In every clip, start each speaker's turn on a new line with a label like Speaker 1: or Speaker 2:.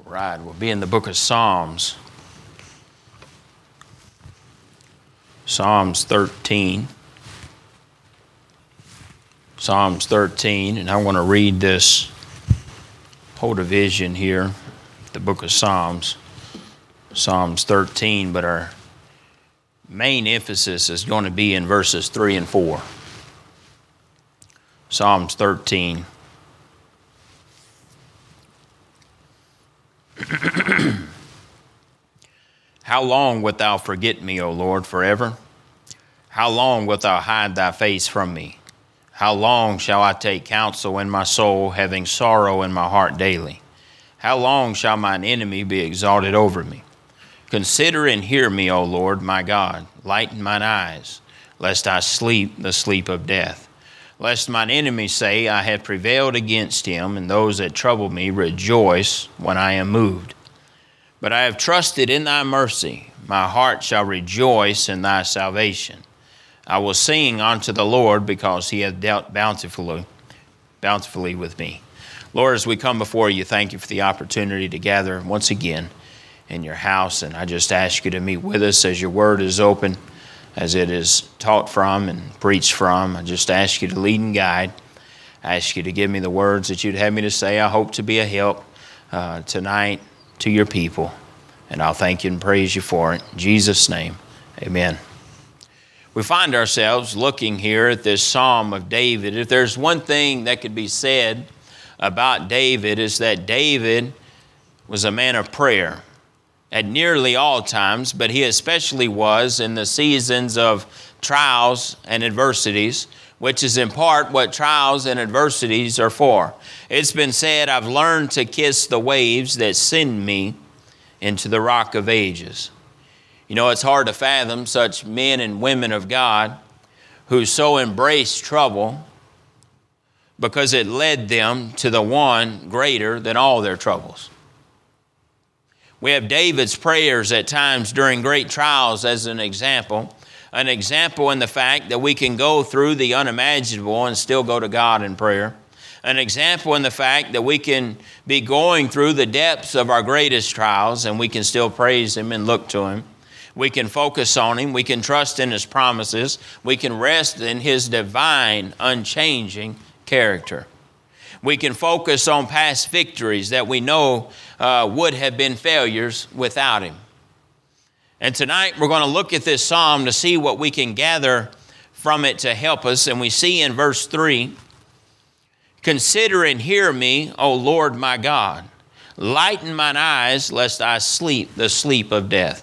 Speaker 1: Right, we'll be in the book of Psalms. Psalms 13. Psalms 13, and I want to read this whole division here, the book of Psalms. Psalms 13, but our main emphasis is going to be in verses 3 and 4. Psalms 13. How long wilt thou forget me, O Lord, forever? How long wilt thou hide thy face from me? How long shall I take counsel in my soul, having sorrow in my heart daily? How long shall mine enemy be exalted over me? Consider and hear me, O Lord, my God. Lighten mine eyes, lest I sleep the sleep of death. Lest mine enemies say, I have prevailed against him, and those that trouble me rejoice when I am moved. But I have trusted in thy mercy. My heart shall rejoice in thy salvation. I will sing unto the Lord, because he hath dealt bountifully with me. Lord, as we come before you, thank you for the opportunity to gather once again in your house. And I just ask you to meet with us as your word is open, as it is taught from and preached from. I just ask you to lead and guide. I ask you to give me the words that you'd have me to say. I hope to be a help tonight to your people. And I'll thank you and praise you for it. In Jesus' name, amen. We find ourselves looking here at this Psalm of David. If there's one thing that could be said about David, is that David was a man of prayer at nearly all times, but he especially was in the seasons of trials and adversities, which is in part what trials and adversities are for. It's been said, I've learned to kiss the waves that send me into the rock of ages. You know, it's hard to fathom such men and women of God who so embraced trouble because it led them to the one greater than all their troubles. We have David's prayers at times during great trials as an example in the fact that we can go through the unimaginable and still go to God in prayer. An example in the fact that we can be going through the depths of our greatest trials and we can still praise Him and look to Him. We can focus on Him. We can trust in His promises. We can rest in His divine, unchanging character. We can focus on past victories that we know would have been failures without Him. And tonight we're going to look at this psalm to see what we can gather from it to help us. And we see in verse 3, consider and hear me, O Lord my God. Lighten mine eyes, lest I sleep the sleep of death.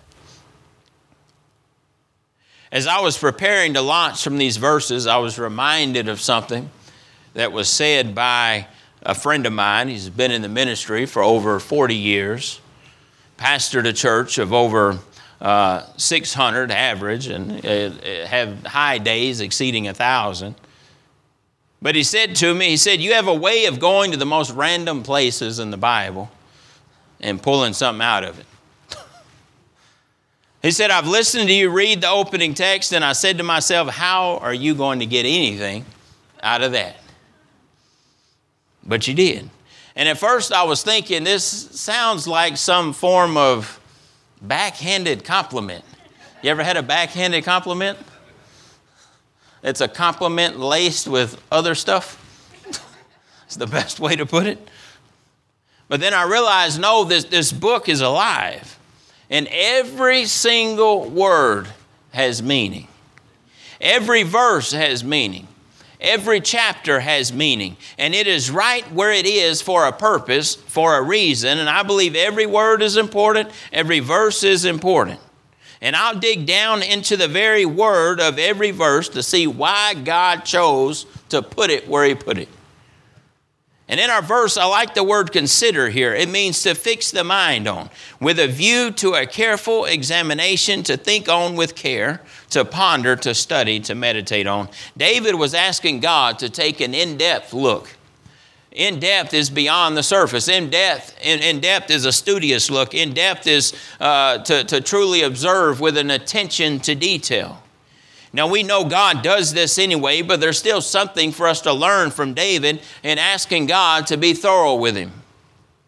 Speaker 1: As I was preparing to launch from these verses, I was reminded of something that was said by a friend of mine. He's been in the ministry for over 40 years, pastored a church of over 600 average, and have high days exceeding 1,000. But he said to me, you have a way of going to the most random places in the Bible and pulling something out of it. He said, I've listened to you read the opening text, and I said to myself, how are you going to get anything out of that? But you did. And at first I was thinking, this sounds like some form of backhanded compliment. You ever had a backhanded compliment? It's a compliment laced with other stuff. It's the best way to put it. But then I realized, no, this book is alive. And every single word has meaning. Every verse has meaning. Every chapter has meaning. And it is right where it is for a purpose, for a reason. And I believe every word is important. Every verse is important. And I'll dig down into the very word of every verse to see why God chose to put it where He put it. And in our verse, I like the word consider here. It means to fix the mind on, with a view to a careful examination, to think on with care, to ponder, to study, to meditate on. David was asking God to take an in-depth look. In-depth is beyond the surface. In-depth is a studious look. In-depth is to truly observe with an attention to detail. Now, we know God does this anyway, but there's still something for us to learn from David in asking God to be thorough with him.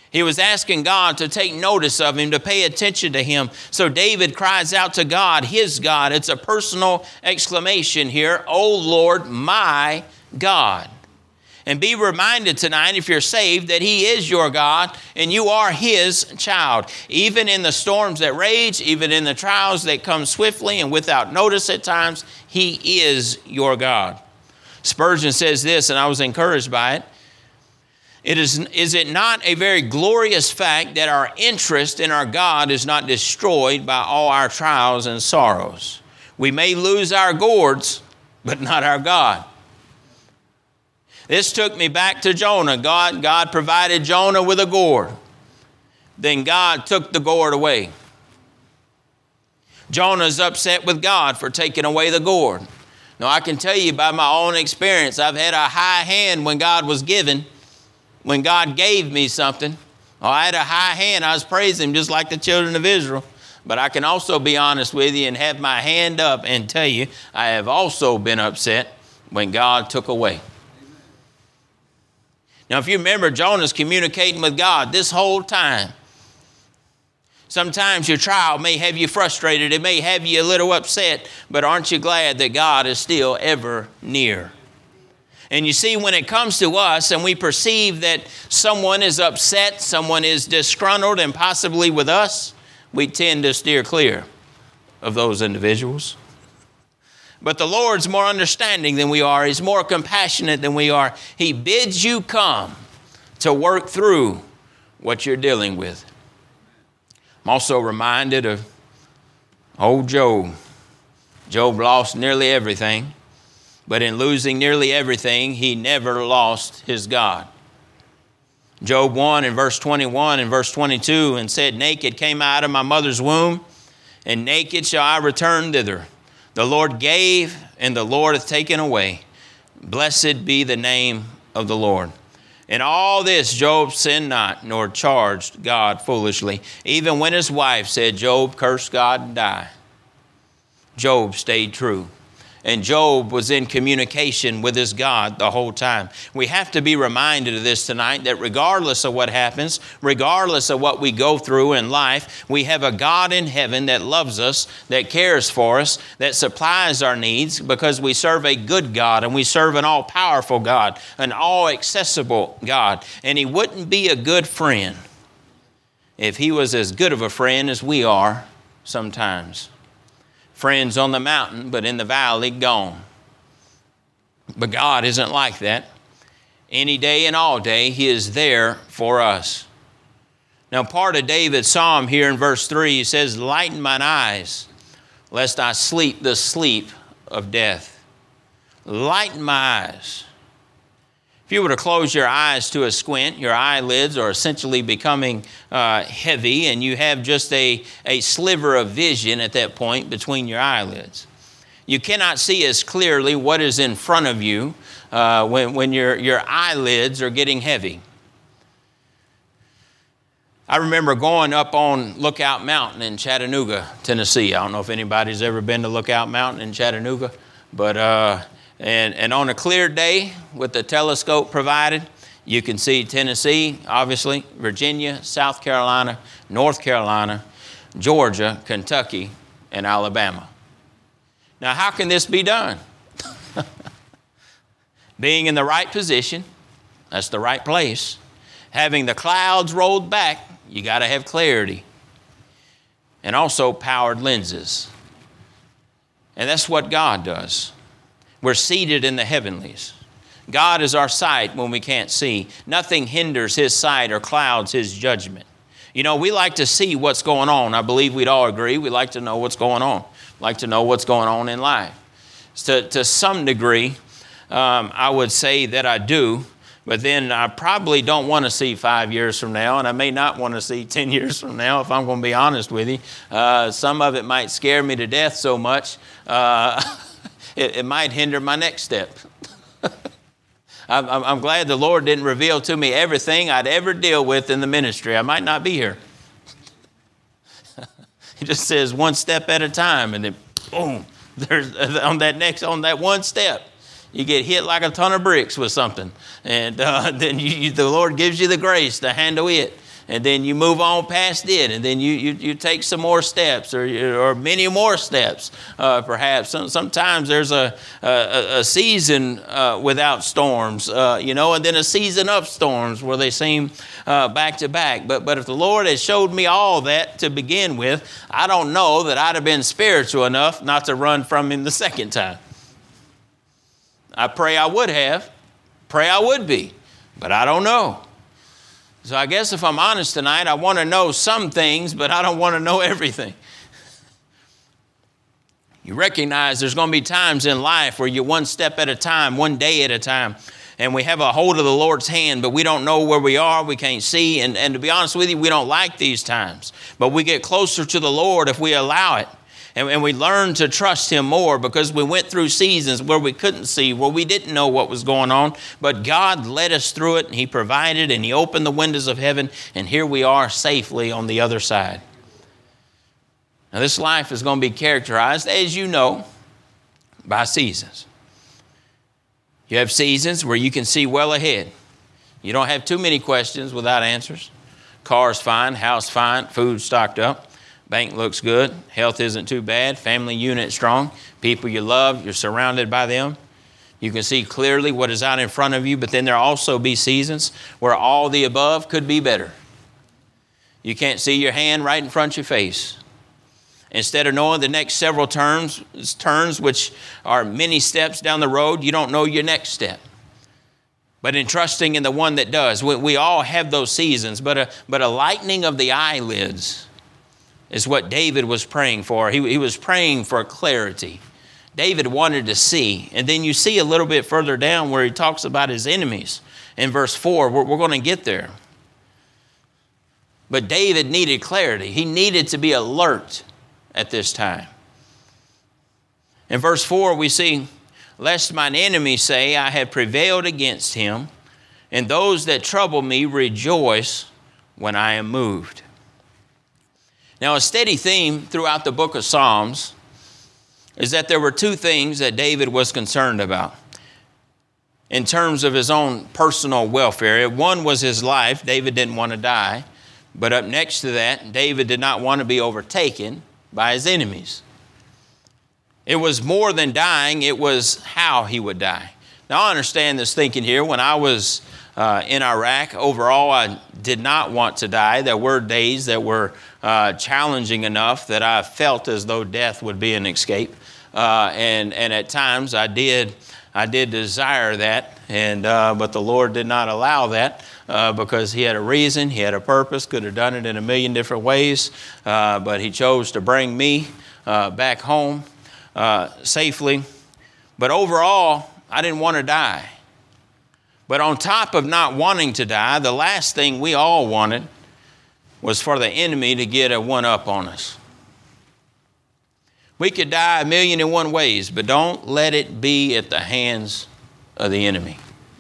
Speaker 1: He was asking God to take notice of him, to pay attention to him. So David cries out to God, his God. It's a personal exclamation here, "O Lord, my God." And be reminded tonight, if you're saved, that he is your God and you are his child. Even in the storms that rage, even in the trials that come swiftly and without notice at times, he is your God. Spurgeon says this, and I was encouraged by it. Is it not a very glorious fact that our interest in our God is not destroyed by all our trials and sorrows? We may lose our gourds, but not our God. This took me back to Jonah. God provided Jonah with a gourd. Then God took the gourd away. Jonah's upset with God for taking away the gourd. Now, I can tell you by my own experience, I've had a high hand when God was giving. When God gave me something, I had a high hand. I was praising him just like the children of Israel. But I can also be honest with you and have my hand up and tell you, I have also been upset when God took away. Now, if you remember, Jonah's communicating with God this whole time. Sometimes your trial may have you frustrated. It may have you a little upset. But aren't you glad that God is still ever near? And you see, when it comes to us and we perceive that someone is upset, someone is disgruntled and possibly with us, we tend to steer clear of those individuals. But the Lord's more understanding than we are. He's more compassionate than we are. He bids you come to work through what you're dealing with. I'm also reminded of old Job. Job lost nearly everything. But in losing nearly everything, he never lost his God. Job 1 in verse 21 and verse 22, and said, "Naked came I out of my mother's womb, and naked shall I return thither. The Lord gave, and the Lord hath taken away. Blessed be the name of the Lord." In all this, Job sinned not, nor charged God foolishly. Even when his wife said, "Job, curse God and die," Job stayed true. And Job was in communication with his God the whole time. We have to be reminded of this tonight, that regardless of what happens, regardless of what we go through in life, we have a God in heaven that loves us, that cares for us, that supplies our needs, because we serve a good God and we serve an all-powerful God, an all-accessible God. And he wouldn't be a good friend if he was as good of a friend as we are sometimes. Friends on the mountain, but in the valley, gone. But God isn't like that. Any day and all day, he is there for us. Now, part of David's psalm here in verse 3, he says, "Lighten mine eyes, lest I sleep the sleep of death." Lighten my eyes. If you were to close your eyes to a squint, your eyelids are essentially becoming heavy, and you have just a sliver of vision at that point between your eyelids. You cannot see as clearly what is in front of you when your eyelids are getting heavy. I remember going up on Lookout Mountain in Chattanooga, Tennessee. I don't know if anybody's ever been to Lookout Mountain in Chattanooga, but and on a clear day with the telescope provided, you can see Tennessee, obviously, Virginia, South Carolina, North Carolina, Georgia, Kentucky, and Alabama. Now, how can this be done? Being in the right position, that's the right place. Having the clouds rolled back, you got to have clarity. And also powered lenses. And that's what God does. We're seated in the heavenlies. God is our sight when we can't see. Nothing hinders his sight or clouds his judgment. You know, we like to see what's going on. I believe we'd all agree. We like to know what's going on. Like to know what's going on in life. To some degree, I would say that I do. But then I probably don't want to see 5 years from now, and I may not want to see 10 years from now, if I'm going to be honest with you. Some of it might scare me to death so much. It might hinder my next step. I'm glad the Lord didn't reveal to me everything I'd ever deal with in the ministry. I might not be here. He just says one step at a time, and then boom, there's on that one step, you get hit like a ton of bricks with something, and then the Lord gives you the grace to handle it. and then you move on past it, and then you take some more steps, or many more steps, perhaps. Sometimes there's a season without storms, and then a season of storms where they seem back to back. But if the Lord had showed me all that to begin with, I don't know that I'd have been spiritual enough not to run from him the second time. I pray I would have, pray I would be, but I don't know. So I guess if I'm honest tonight, I want to know some things, but I don't want to know everything. You recognize there's going to be times in life where you're one step at a time, one day at a time, and we have a hold of the Lord's hand, but we don't know where we are, we can't see, and to be honest with you, we don't like these times. But we get closer to the Lord if we allow it. And we learn to trust him more because we went through seasons where we couldn't see, where we didn't know what was going on. But God led us through it, and he provided, and he opened the windows of heaven, and here we are safely on the other side. Now, this life is going to be characterized, as you know, by seasons. You have seasons where you can see well ahead. You don't have too many questions without answers. Car's fine, house fine, food stocked up. Bank looks good, health isn't too bad, family unit strong, people you love, you're surrounded by them. You can see clearly what is out in front of you, but then there also be seasons where all the above could be better. You can't see your hand right in front of your face. Instead of knowing the next several turns, which are many steps down the road, you don't know your next step. But in trusting in the one that does, we all have those seasons, but a lightening of the eyelids is what David was praying for. He was praying for clarity. David wanted to see. And then you see a little bit further down where he talks about his enemies. In verse 4, we're going to get there. But David needed clarity. He needed to be alert at this time. In verse 4, we see, lest mine enemies say, I have prevailed against him, and those that trouble me rejoice when I am moved. Now, a steady theme throughout the book of Psalms is that there were two things that David was concerned about in terms of his own personal welfare. One was his life. David didn't want to die. But up next to that, David did not want to be overtaken by his enemies. It was more than dying. It was how he would die. Now, I understand this thinking here. When I was in Iraq, overall, I did not want to die. There were days that were challenging enough that I felt as though death would be an escape. And at times I did desire that, but the Lord did not allow that because he had a reason, he had a purpose, could have done it in a million different ways, but he chose to bring me back home safely. But overall, I didn't want to die. But on top of not wanting to die, the last thing we all wanted was for the enemy to get a one-up on us. We could die 1,000,001 ways, but don't let it be at the hands of the enemy.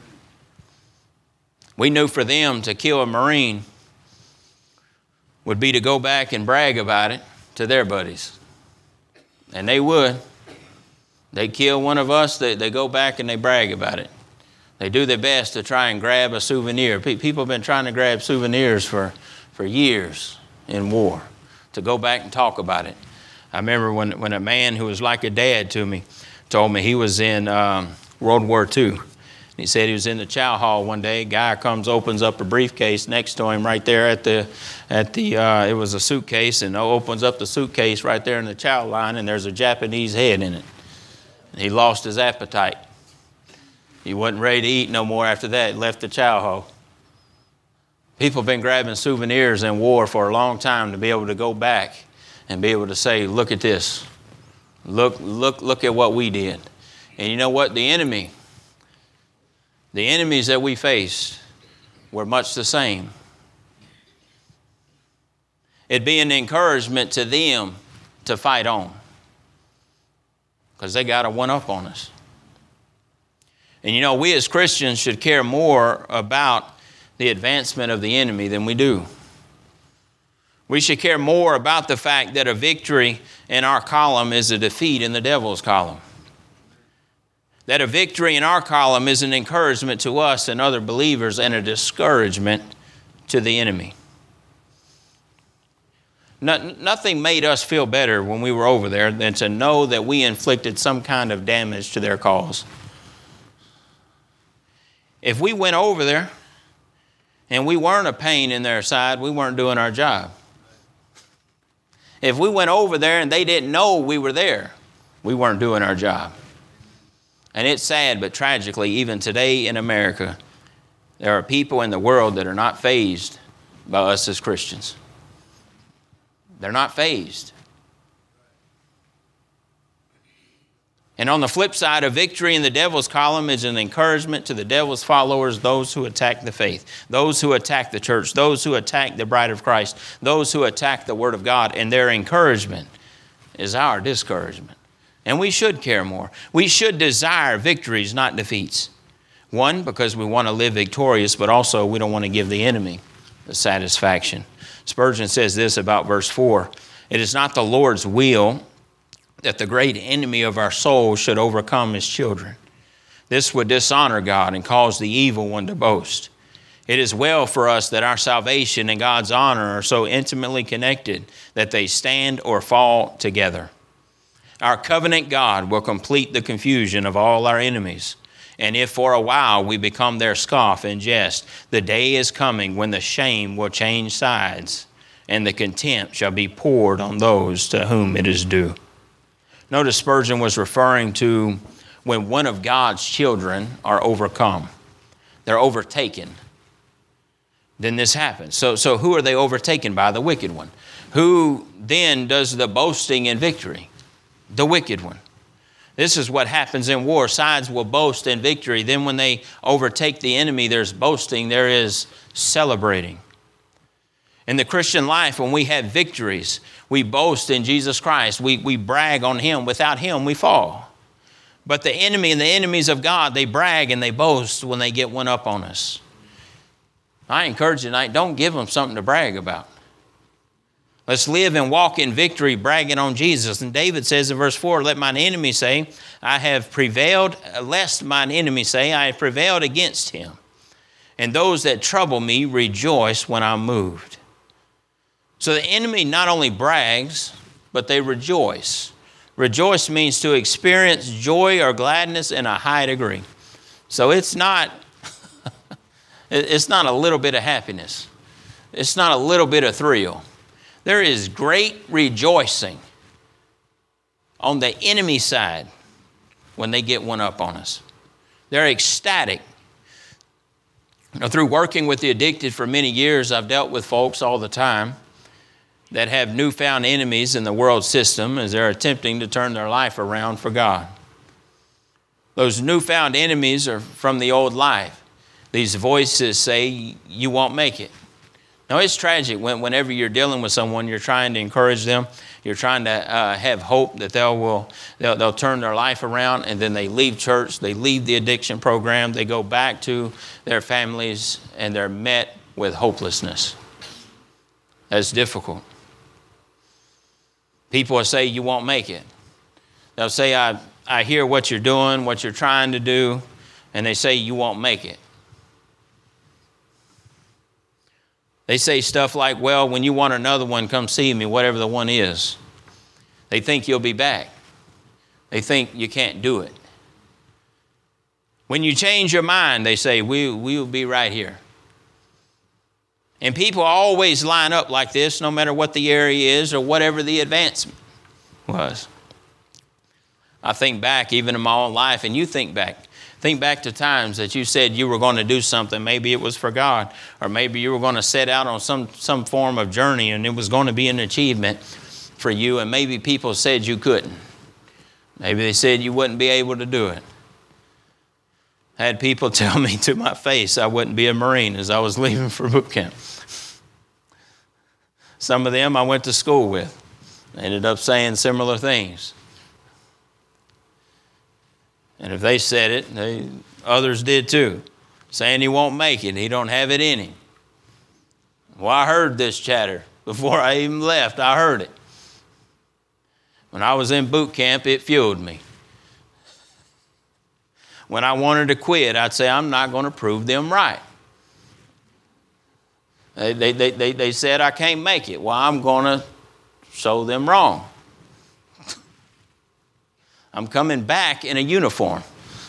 Speaker 1: We knew for them to kill a Marine would be to go back and brag about it to their buddies. And they would. They kill one of us, they go back and they brag about it. They do their best to try and grab a souvenir. People have been trying to grab souvenirs for years in war, to go back and talk about it. I remember when a man who was like a dad to me told me he was in World War II. He said he was in the chow hall one day. A guy comes, opens up a briefcase next to him right there at the it was a suitcase, and opens up the suitcase right there in the chow line, and there's a Japanese head in it. And he lost his appetite. He wasn't ready to eat no more after that. He left the chow hall. People have been grabbing souvenirs in war for a long time to be able to go back and be able to say, look at this. Look at what we did. And you know what? The enemies that we faced were much the same. It'd be an encouragement to them to fight on, because they got a one-up on us. And you know, we as Christians should care more about the advancement of the enemy than we do. We should care more about the fact that a victory in our column is a defeat in the devil's column. That a victory in our column is an encouragement to us and other believers and a discouragement to the enemy. Nothing made us feel better when we were over there than to know that we inflicted some kind of damage to their cause. If we went over there and we weren't a pain in their side, we weren't doing our job. If we went over there and they didn't know we were there, we weren't doing our job. And it's sad, but tragically, even today in America, there are people in the world that are not fazed by us as Christians. They're not fazed. And on the flip side, a victory in the devil's column is an encouragement to the devil's followers, those who attack the faith, those who attack the church, those who attack the bride of Christ, those who attack the Word of God. And their encouragement is our discouragement. And we should care more. We should desire victories, not defeats. One, because we want to live victorious, but also we don't want to give the enemy the satisfaction. Spurgeon says this about verse 4. It is not the Lord's will that the great enemy of our soul should overcome his children. This would dishonor God and cause the evil one to boast. It is well for us that our salvation and God's honor are so intimately connected that they stand or fall together. Our covenant God will complete the confusion of all our enemies. And if for a while we become their scoff and jest, the day is coming when the shame will change sides and the contempt shall be poured on those to whom it is due. Notice Spurgeon was referring to when one of God's children are overcome. They're overtaken. Then this happens. So who are they overtaken by? The wicked one. Who then does the boasting in victory? The wicked one. This is what happens in war. Sides will boast in victory. Then when they overtake the enemy, there's boasting. There is celebrating. In the Christian life, when we have victories, we boast in Jesus Christ. We brag on Him. Without Him, we fall. But the enemy and the enemies of God, they brag and they boast when they get one up on us. I encourage you tonight, don't give them something to brag about. Let's live and walk in victory, bragging on Jesus. And David says in verse 4, let mine enemy say, I have prevailed, lest mine enemy say, I have prevailed against him. And those that trouble me rejoice when I'm moved. So the enemy not only brags, but they rejoice. Rejoice means to experience joy or gladness in a high degree. So it's not a little bit of happiness. It's not a little bit of thrill. There is great rejoicing on the enemy side when they get one up on us. They're ecstatic. Through working with the addicted for many years, I've dealt with folks all the time that have newfound enemies in the world system as they're attempting to turn their life around for God. Those newfound enemies are from the old life. These voices say, you won't make it. Now, it's tragic whenever you're dealing with someone, you're trying to encourage them, you're trying to have hope that they'll turn their life around, and then they leave church, they leave the addiction program, they go back to their families, and they're met with hopelessness. That's difficult. People will say, you won't make it. They'll say, I hear what you're doing, what you're trying to do, and they say, you won't make it. They say stuff like, well, when you want another one, come see me, whatever the one is. They think you'll be back. They think you can't do it. When you change your mind, they say, we'll be right here. And people always line up like this, no matter what the area is or whatever the advancement was. I think back even in my own life, and you think back. Think back to times that you said you were going to do something. Maybe it was for God, or maybe you were going to set out on some form of journey, and it was going to be an achievement for you, and maybe people said you couldn't. Maybe they said you wouldn't be able to do it. I had people tell me to my face I wouldn't be a Marine as I was leaving for boot camp. Some of them I went to school with. They ended up saying similar things. And if they said it, others did too. Saying he won't make it, he don't have it in him. Well, I heard this chatter. Before I even left, I heard it. When I was in boot camp, it fueled me. When I wanted to quit, I'd say, I'm not going to prove them right. They said I can't make it. Well, I'm going to show them wrong. I'm coming back in a uniform.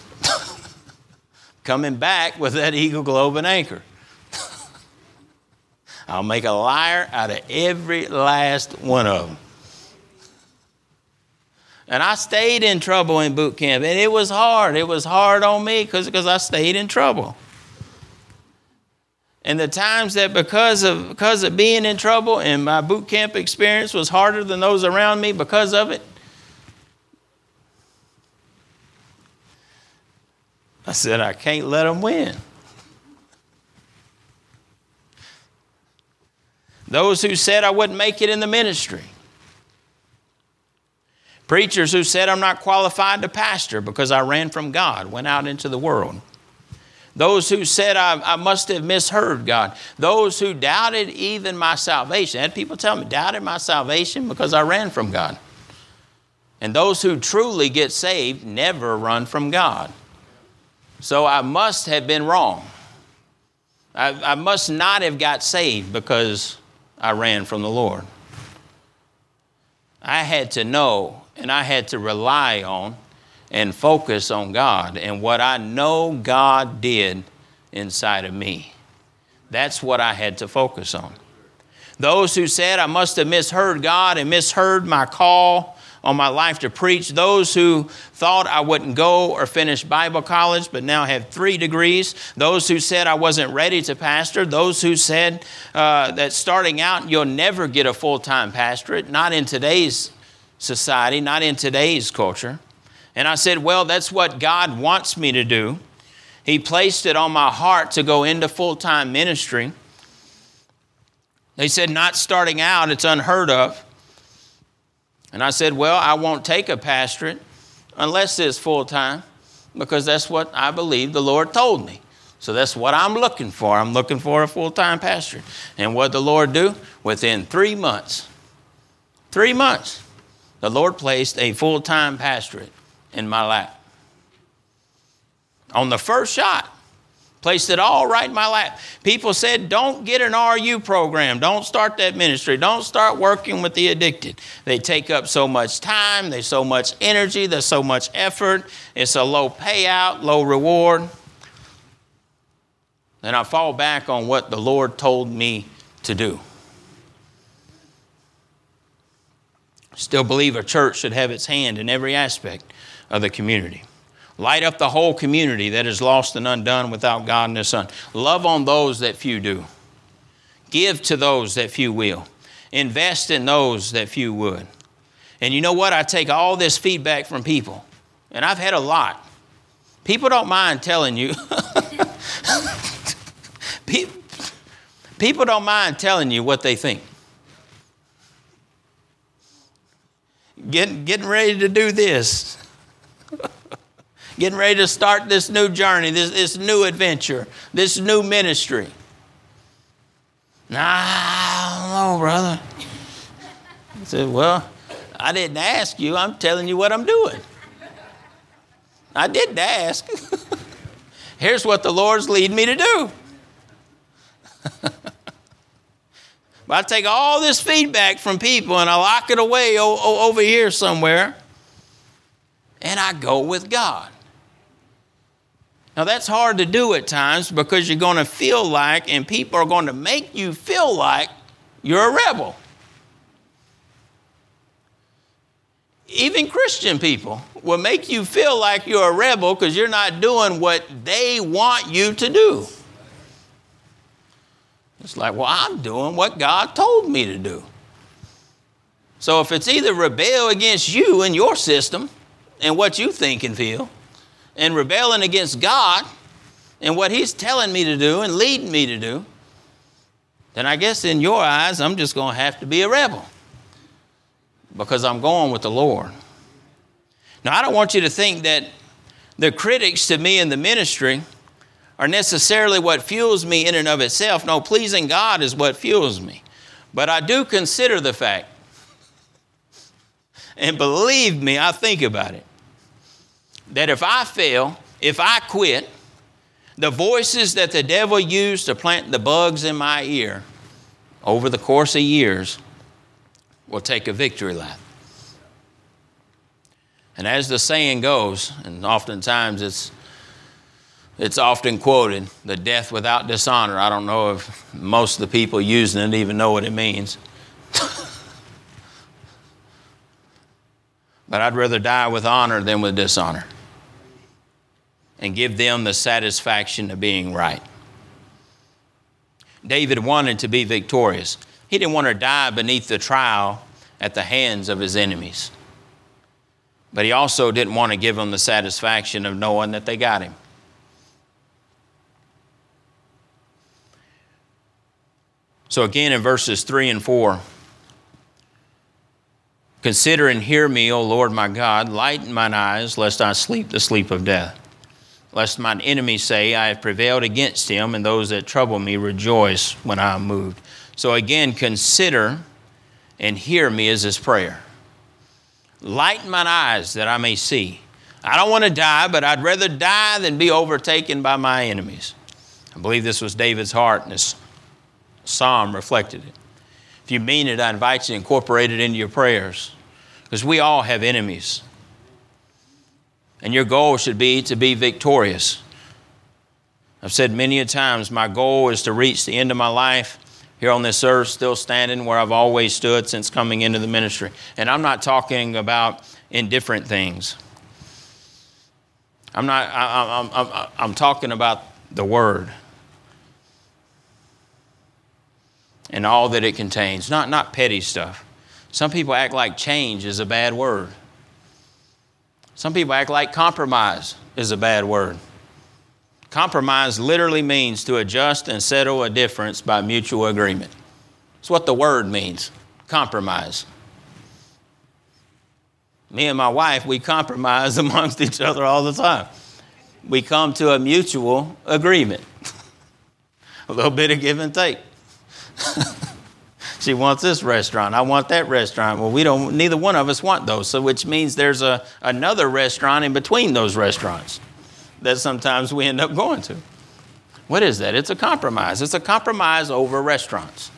Speaker 1: Coming back with that Eagle, Globe, and Anchor. I'll make a liar out of every last one of them. And I stayed in trouble in boot camp, and it was hard. It was hard on me because I stayed in trouble. And the times that because of being in trouble and my boot camp experience was harder than those around me because of it, I said, I can't let them win. Those who said I wouldn't make it in the ministry. Preachers who said I'm not qualified to pastor because I ran from God, went out into the world. Those who said I must have misheard God. Those who doubted even my salvation. I had people tell me, doubted my salvation because I ran from God. And those who truly get saved never run from God. So I must have been wrong. I must not have got saved because I ran from the Lord. I had to know and I had to rely on and focus on God and what I know God did inside of me. That's what I had to focus on. Those who said I must have misheard God and misheard my call on my life to preach. Those who thought I wouldn't go or finish Bible college but now have 3 degrees. Those who said I wasn't ready to pastor. Those who said that starting out you'll never get a full-time pastorate. Not in today's society, not in today's culture. And I said, well, that's what God wants me to do. He placed it on my heart to go into full-time ministry. They said, not starting out, it's unheard of. And I said, well, I won't take a pastorate unless it's full-time because that's what I believe the Lord told me. So that's what I'm looking for. I'm looking for a full-time pastorate. And what did the Lord do? Within 3 months, the Lord placed a full-time pastorate in my lap. On the first shot, placed it all right in my lap. People said, don't get an RU program. Don't start that ministry. Don't start working with the addicted. They take up so much time. There's so much energy. There's so much effort. It's a low payout, low reward. Then I fall back on what the Lord told me to do. Still believe a church should have its hand in every aspect of the community. Light up the whole community that is lost and undone without God and His Son. Love on those that few do. Give to those that few will. Invest in those that few would. And you know what? I take all this feedback from people, and I've had a lot. People don't mind telling you. People don't mind telling you what they think. Getting ready to do this. Getting ready to start this new journey, this new adventure, this new ministry. Nah, I don't know, brother. I said, well, I didn't ask you. I'm telling you what I'm doing. I didn't ask. Here's what the Lord's leading me to do. But I take all this feedback from people and I lock it away over here somewhere, and I go with God. Now that's hard to do at times because you're going to feel like, and people are going to make you feel like you're a rebel. Even Christian people will make you feel like you're a rebel because you're not doing what they want you to do. It's like, well, I'm doing what God told me to do. So if it's either rebel against you and your system and what you think and feel, and rebelling against God and what He's telling me to do and leading me to do, then I guess in your eyes, I'm just going to have to be a rebel because I'm going with the Lord. Now, I don't want you to think that the critics to me in the ministry are necessarily what fuels me in and of itself. No, pleasing God is what fuels me. But I do consider the fact, and believe me, I think about it, that if I fail, if I quit, the voices that the devil used to plant the bugs in my ear over the course of years will take a victory lap. And as the saying goes, and oftentimes it's often quoted, the death without dishonor. I don't know if most of the people using it even know what it means. But I'd rather die with honor than with dishonor, and give them the satisfaction of being right. David wanted to be victorious. He didn't want to die beneath the trial at the hands of his enemies. But he also didn't want to give them the satisfaction of knowing that they got him. So again in verses 3 and 4, consider and hear me, O Lord my God, lighten mine eyes, lest I sleep the sleep of death. Lest mine enemies say, I have prevailed against him, and those that trouble me rejoice when I am moved. So again, consider and hear me is his prayer. Lighten mine eyes that I may see. I don't want to die, but I'd rather die than be overtaken by my enemies. I believe this was David's heart, and this psalm reflected it. If you mean it, I invite you to incorporate it into your prayers, because we all have enemies. And your goal should be to be victorious. I've said many a times, my goal is to reach the end of my life here on this earth, still standing where I've always stood since coming into the ministry. And I'm not talking about indifferent things. I'm talking about the Word and all that it contains, not petty stuff. Some people act like change is a bad word. Some people act like compromise is a bad word. Compromise literally means to adjust and settle a difference by mutual agreement. That's what the word means, compromise. Me and my wife, we compromise amongst each other all the time. We come to a mutual agreement. A little bit of give and take. She wants this restaurant. I want that restaurant. Well, neither one of us want those. So which means there's another restaurant in between those restaurants that sometimes we end up going to. What is that? It's a compromise. It's a compromise over restaurants.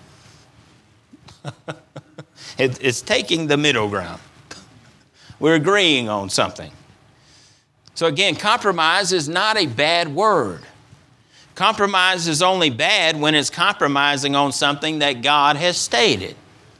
Speaker 1: It's taking the middle ground. We're agreeing on something. So again, compromise is not a bad word. Compromise is only bad when it's compromising on something that God has stated.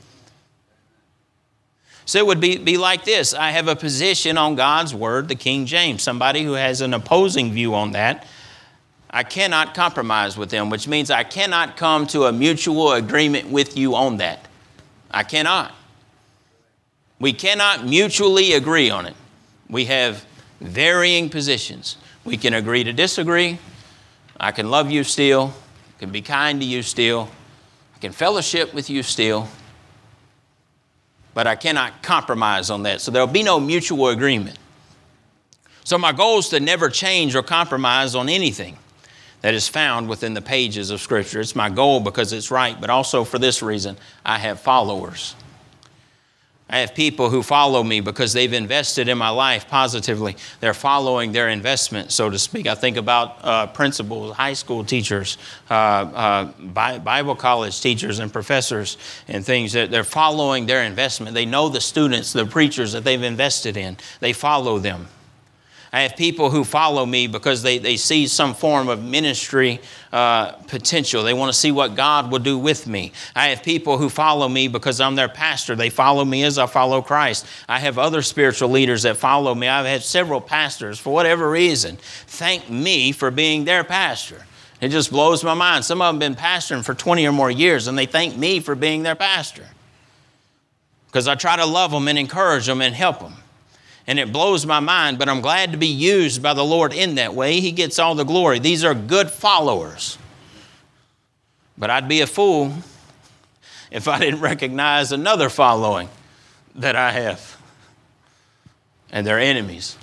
Speaker 1: So it would be like this. I have a position on God's word, the King James. Somebody who has an opposing view on that, I cannot compromise with them, which means I cannot come to a mutual agreement with you on that. I cannot. We cannot mutually agree on it. We have varying positions. We can agree to disagree. I can love you still. I can be kind to you still. I can fellowship with you still. But I cannot compromise on that. So there will be no mutual agreement. So my goal is to never change or compromise on anything that is found within the pages of Scripture. It's my goal because it's right, but also for this reason, I have followers. I have people who follow me because they've invested in my life positively. They're following their investment, so to speak. I think about principals, high school teachers, Bible college teachers and professors and things. That they're following their investment. They know the students, the preachers that they've invested in. They follow them. I have people who follow me because they see some form of ministry potential. They want to see what God will do with me. I have people who follow me because I'm their pastor. They follow me as I follow Christ. I have other spiritual leaders that follow me. I've had several pastors, for whatever reason, thank me for being their pastor. It just blows my mind. Some of them have been pastoring for 20 or more years, and they thank me for being their pastor because I try to love them and encourage them and help them. And it blows my mind, but I'm glad to be used by the Lord in that way. He gets all the glory. These are good followers. But I'd be a fool if I didn't recognize another following that I have. And they're enemies.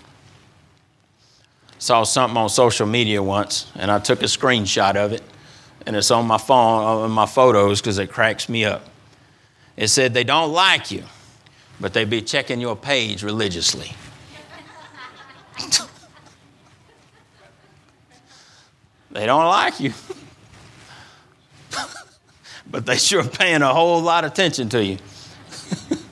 Speaker 1: Saw something on social media once, and I took a screenshot of it, and it's on my phone, on my photos, because it cracks me up. It said, they don't like you, but they be checking your page religiously. They don't like you, but they sure paying a whole lot of attention to you.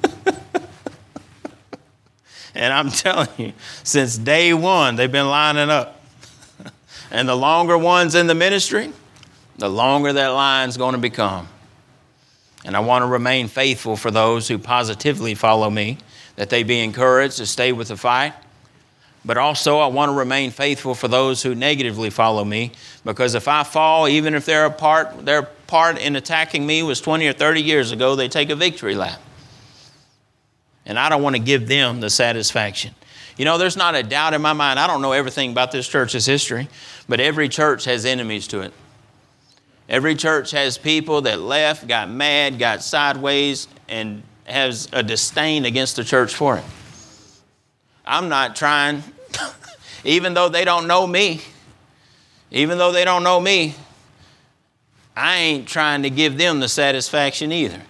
Speaker 1: And I'm telling you, since day one, they've been lining up. And the longer one's in the ministry, the longer that line's going to become. And I want to remain faithful for those who positively follow me, that they be encouraged to stay with the fight. But also I want to remain faithful for those who negatively follow me, because if I fall, even if their part in attacking me was 20 or 30 years ago, they take a victory lap. And I don't want to give them the satisfaction. You know, there's not a doubt in my mind. I don't know everything about this church's history, but every church has enemies to it. Every church has people that left, got mad, got sideways, and has a disdain against the church for it. I'm not trying, even though they don't know me, I ain't trying to give them the satisfaction either.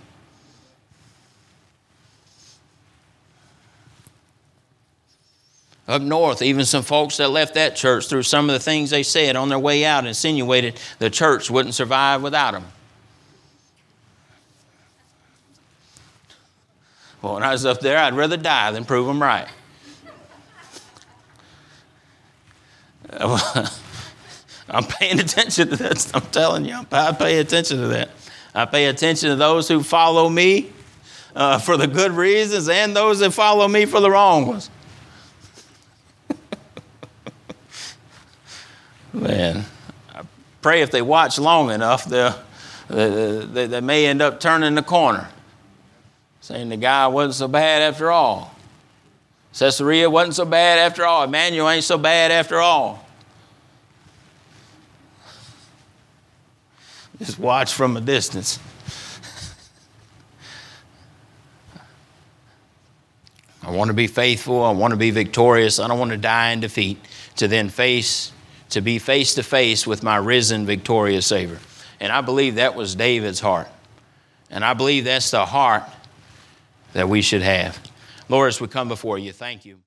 Speaker 1: Up north, even some folks that left that church through some of the things they said on their way out insinuated the church wouldn't survive without them. Well, when I was up there, I'd rather die than prove them right. I'm paying attention to that. I'm telling you, I pay attention to that. I pay attention to those who follow me for the good reasons and those that follow me for the wrong ones. Man, I pray if they watch long enough, they may end up turning the corner, saying the guy wasn't so bad after all. Caesarea wasn't so bad after all. Emmanuel ain't so bad after all. Just watch from a distance. I want to be faithful. I want to be victorious. I don't want to die in defeat, to be face to face with my risen, victorious Savior. And I believe that was David's heart. And I believe that's the heart that we should have. Lord, as we come before you, thank you.